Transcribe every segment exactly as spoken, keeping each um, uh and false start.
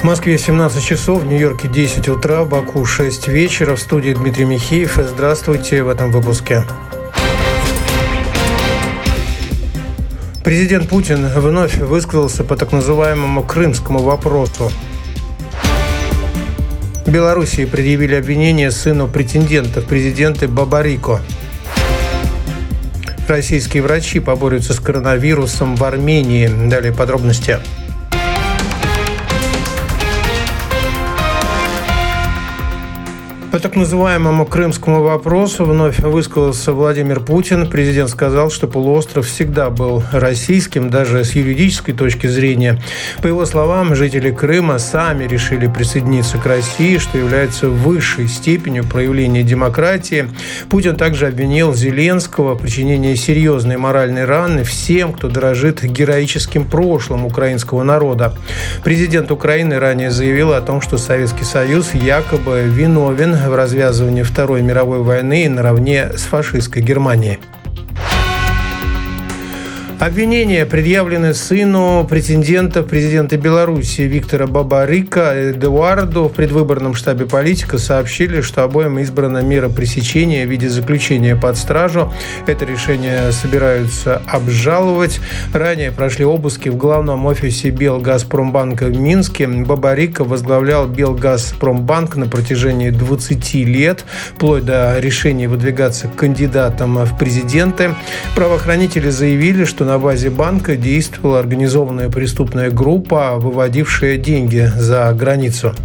В Москве семнадцать часов, в Нью-Йорке десять утра, в Баку шесть вечера. В студии Дмитрий Михеев. Здравствуйте в этом выпуске. Президент Путин вновь высказался по так называемому крымскому вопросу. В Белоруссии предъявили обвинение сыну претендента в президенты Бабарико. Российские врачи поборются с коронавирусом в Армении. Далее подробности. По так называемому крымскому вопросу вновь высказался Владимир Путин. Президент сказал, что полуостров всегда был российским, даже с юридической точки зрения. По его словам, жители Крыма сами решили присоединиться к России, что является высшей степенью проявления демократии. Путин также обвинил Зеленского в причинении серьезной моральной раны всем, кто дорожит героическим прошлым украинского народа. Президент Украины ранее заявил о том, что Советский Союз якобы виновен в развязывании Второй мировой войны наравне с фашистской Германией. Обвинения предъявлены сыну претендента в президенты Беларуси Виктора Бабарико Эдуарду. В предвыборном штабе политика сообщили, что обоим избрана мера пресечения в виде заключения под стражу. Это решение собираются обжаловать. Ранее прошли обыски в главном офисе Белгазпромбанка в Минске. Бабарико возглавлял Белгазпромбанк на протяжении двадцати лет, вплоть до решения выдвигаться кандидатом в президенты. Правоохранители заявили, что на базе банка действовала организованная преступная группа, выводившая деньги за границу.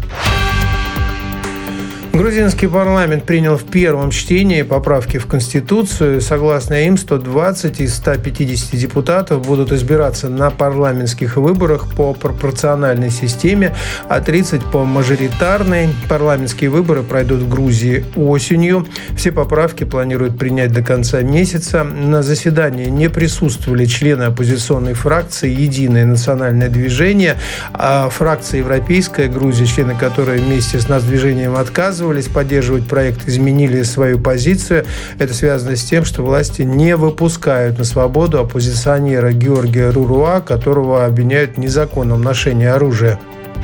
Грузинский парламент принял в первом чтении поправки в Конституцию. Согласно им, сто двадцать из ста пятидесяти депутатов будут избираться на парламентских выборах по пропорциональной системе, а тридцать по мажоритарной. Парламентские выборы пройдут в Грузии осенью. Все поправки планируют принять до конца месяца. На заседании не присутствовали члены оппозиционной фракции «Единое национальное движение», а фракция «Европейская Грузия», члены которой вместе с Нацдвижением отказывались поддерживать проект, изменили свою позицию. Это связано с тем, что власти не выпускают на свободу оппозиционера Георгия Руруа, которого обвиняют в незаконном ношении оружия.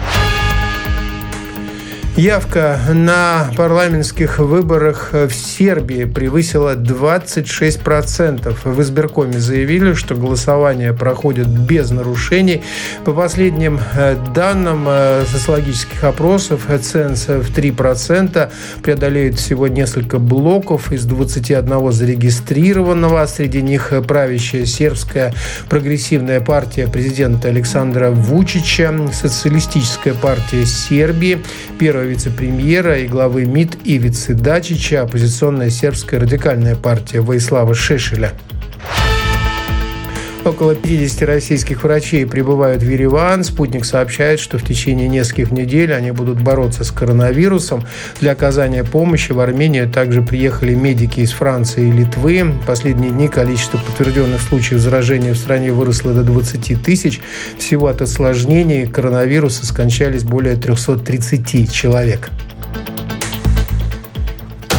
Явка на парламентских выборах в Сербии превысила двадцать шесть процентов. В избиркоме заявили, что голосование проходит без нарушений. По последним данным социологических опросов, ценз в три процента преодолеет всего несколько блоков из двадцати одного зарегистрированного. Среди них правящая сербская прогрессивная партия президента Александра Вучича, социалистическая партия Сербии, первая вице-премьера и главы МИД Ивицы Дачича, оппозиционная сербская радикальная партия Воислава Шешеля. Около пятидесяти российских врачей прибывают в Ереван. «Спутник» сообщает, что в течение нескольких недель они будут бороться с коронавирусом. Для оказания помощи в Армению также приехали медики из Франции и Литвы. В последние дни количество подтвержденных случаев заражения в стране выросло до двадцати тысяч. Всего от осложнений коронавируса скончались более трехсот тридцати человек.